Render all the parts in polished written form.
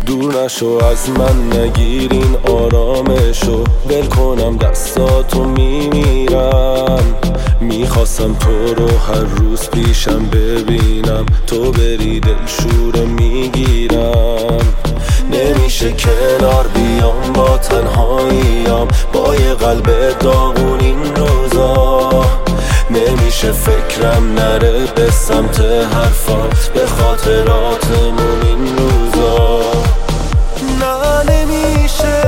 دور نشو از من، نگیر این آرامشو. ول کنم دستاتو میمیرم، میخواستم تو رو هر روز پیشم ببینم، تو بری دلشوره میگیرم. نمیشه کنار بیام با تنهاییم، با یه قلب داغون این روزا. نمیشه فکرم نره به سمت حرفات، به خاطراتمون این روزا. نه نمیشه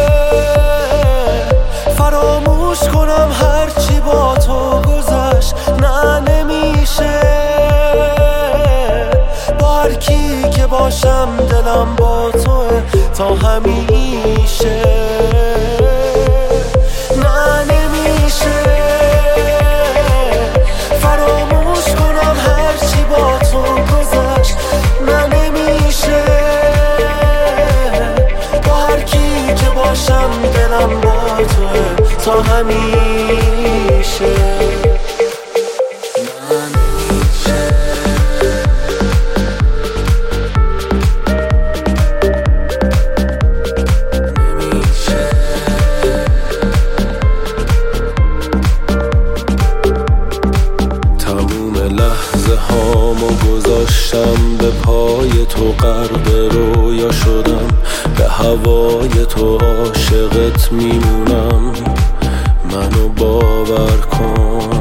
فراموش کنم هرچی با تو گذشت. نه نمیشه با هر کی که باشم دلم با توه تا همیشه. نه نمیشه فراموش کنم هرچی با تو گذشت. نه نمیشه با هر کی که باشم دلم با توه تا همیشه. لحظه هامو گذاشتم به پای تو، غرق رویا شدم، به هوای تو عاشقت میمونم. منو باور کن،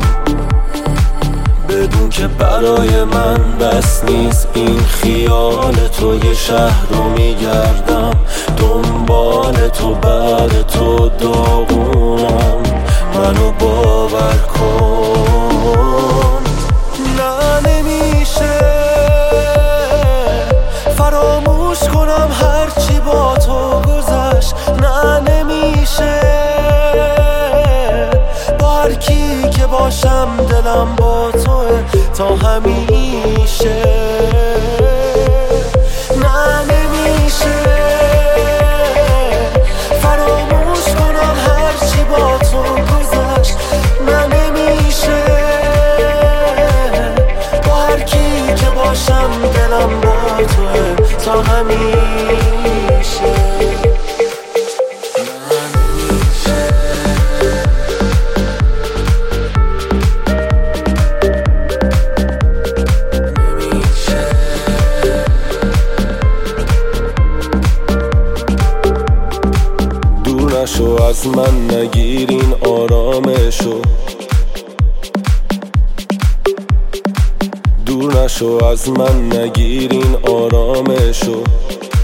بدون که برای من بس نیست این خیال تو. یه شهر رو میگردم دنبال تو، بعد تو داغونم. منو باور کن. نه نمیشه فراموش کنم هرچی با تو گذشت. نه نمیشه با هر کی که باشم دلم با توه تا همیشه. نه نمیشه فراموش کنم هرچی با تو گذشت. نه نمیشه با هر کی که باشم دلم با توه تا همیشه. دور نشو از من، نگیر این آرامشو. دور نشو از من، نگیر این آرامشو.